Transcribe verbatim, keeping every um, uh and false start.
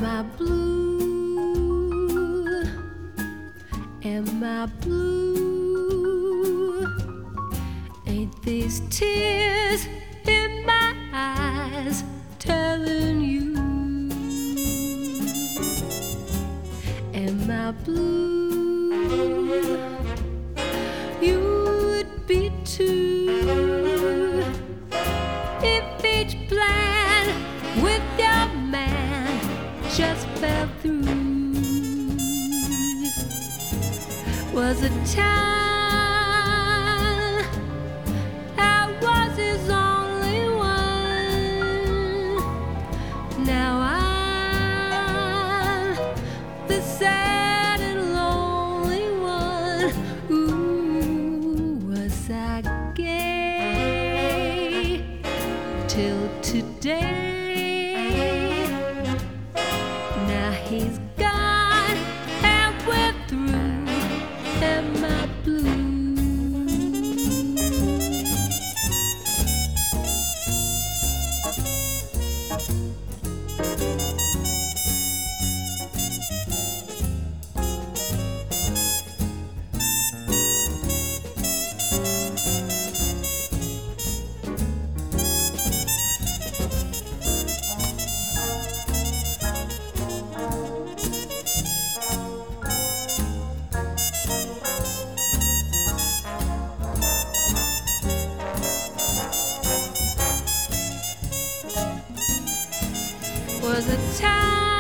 I blue? Am I blue? Ain't these tears in my eyes telling you? Am I blue? You would be too if each plan with your man just fell through. Was a time I was his only one. Now I'm the sad and lonely one. Ooh, was I gay till today? Now he's gone and we're through. Am I blue? Was a time